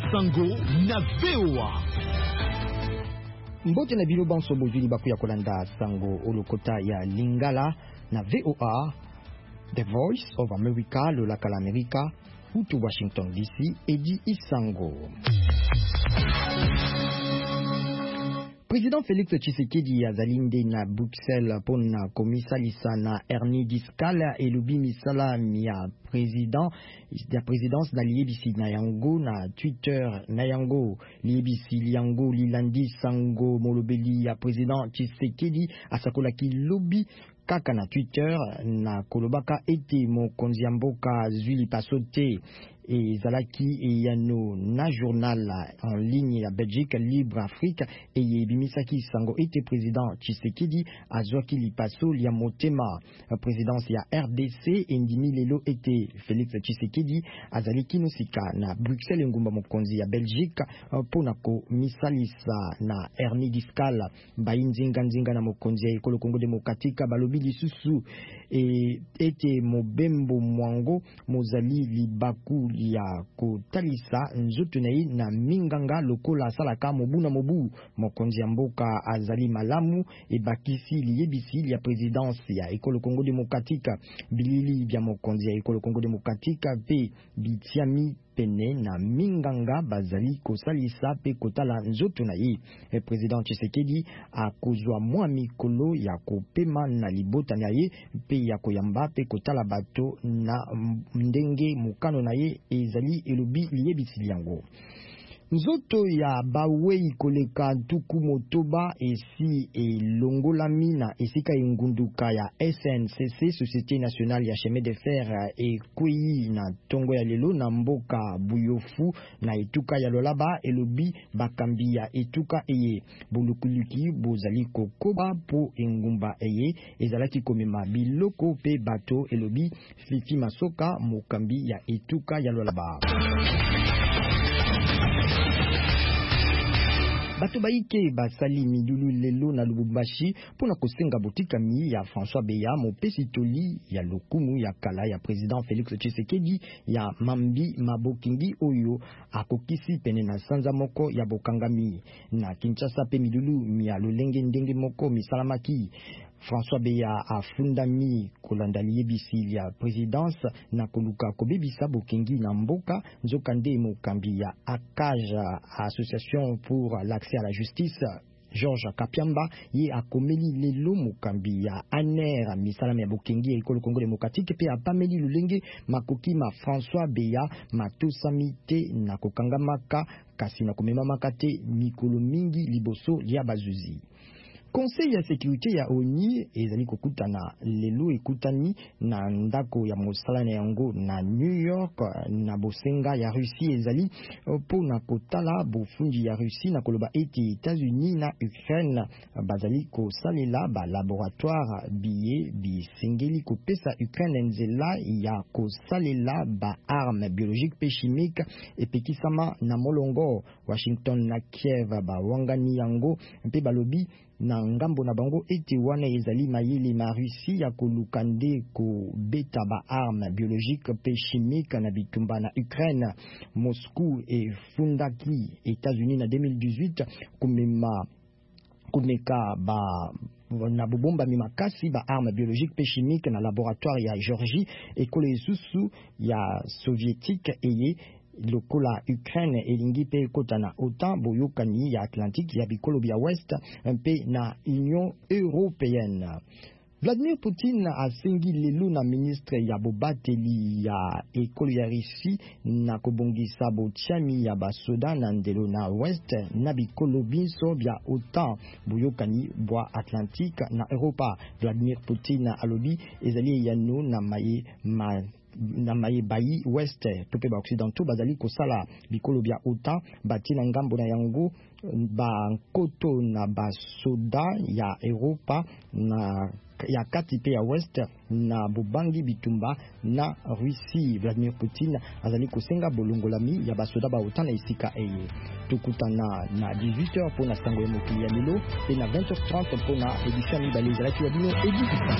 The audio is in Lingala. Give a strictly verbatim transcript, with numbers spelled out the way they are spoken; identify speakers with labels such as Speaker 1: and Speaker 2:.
Speaker 1: Sango na V O A.
Speaker 2: Mbote na bilo banso bozuli baku ya kolanda Sango olokota ya Lingala na V O A, The Voice of America, le laka l'America, hutu Washington D C, Edi Isango. Président Félix Tshisekedi azalinde na Bruxelles pona komisalisa na Ernie Diskala elubi misala ya président ya présidence na liebisi na yango na Twitter na yango liebisi yango lilandi Sango molobeli ya président Tshisekedi asakolaki lobi kaka na Twitter na kolobaka ete mokonzi ya mboka zwili pasote et zalaki et yano na journal en ligne la Belgique Libre Afrique et yebimisaki Sango était président Tshisekedi azwaki lipaso ya motema présidence ya R D C endimi lelo était Félix Tshisekedi azaliki nosika na Bruxelles ngumba mokonzi ya Belgique pona ko misalisa na Ernie Diskal bayinzinga nzinga na mokonzi ya ekolo Congo démocratique balobi lisusu et était mobembo mwango mozali libaku ya kotalisa nzotunai na minganga lokola salaka mobu na mobu mokonzi ya mboka azali malamu ebakisi liyebisi ya présidence ya ekolo Congo démocratique bilili bya mokonzi ya ekolo Congo démocratique pe bitiami pene na minganga bazali kosalisa pe kotala nzoto na ye. Le président Tshisekedi akozwa mwa mikolo ya kopema na libota na ye pe ya koyamba pe kotala bato na ndenge mukano na ye ezali elobi liyebisi yango. Nzoto ya bawei koleka tuku motoba esi e longolami na esika ingunduka ya S N C C Société Nationale ya Chemin de Fer e kwei na tongo ya lelo na mboka buyofu na etuka ya lolaba elobi bakambi ya etuka eye bulukuluki bozali kokoba po engumba eye ezalaki komema biloko pe bato elobi Fifi Masoka mokambi ya etuka ya lolaba. Bato baike basali midulu lelo na Lubumbashi pona kosenga botika mi ya François Beya mopesi toli ya lokumu ya kala ya président Félix Tshisekedi ya mambi mabokingi oyo akokisi pene na sanza moko ya bokangami na Kinshasa pe midulu mi ya lolenge ndenge moko misalamaki. François Beya afundami kolanda liyebisi ya présidence na koluka kobebisa bokengi na mboka nzokande mokambi ya Akaja Association pour l'accès à la justice Georges Kapiamba ye akomeli lelo mokambi ya Aner misalama ya bokengi ya ekolo Congo démocratique pe apameli lulenge makoki ma François Beya matosamite na kokangamaka kasi na komema makate mikolo mingi liboso ya bazuzi. Conseil ya sécurité ya O N U ezali kokutana lelo ekutani na ndako ya mosala na yango na New York na bosenga ya Russie ezali po na kotala bofungi ya Russie na koloba ete États-Unis na Ukraine bazali kosalela ba laboratoire biye bisengeli kopesa Ukraine nzela ya kosalela ba arme biologique pe chimique epekisama na molongo. Washington na Kiev ba wangani yango mpe balobi na ngambo na bango ete wana ezali mayele ma Russie ya kolukande ko beta ba arme biologique pe chimique na bitumba na Ukraine. Moscou et fundaki États-Unis na deux mille dix-huit kumema kumeka ba na bobomba mimakasi ba arme biologique pe chimique na laboratoire ya Georgie ekole susu ya soviétique eye lokola Ukraine elingi pe kota na OTAN boyokani ya Atlantique ya bikolo bya West mpe na Union Européenne. Vladimir Poutine asengi lelo na ministre ya bobateli ya ekolo ya Russie na kobongisa botiami ya basoda na ndelo na West na bikolo binso bya OTAN boyokani bwa Atlantique na Europa. Vladimir Poutine alobi ezali yano na maye ma na maye bayi West tope ba occidentaux bazali kosala bikolo bya OTAN batina ngambo na yango ba koto na basoda ya Europa na ya kati pe ya West na bubangi bitumba na Russie. Vladimir Poutine azali kosenga bolongolami ya basoda ba OTAN na isika eye. Tukutana na dix-huit heures pour na sango ya mokili ya lelo pe na vingt heures trente pour na édition mibale ezalaki ya bino edi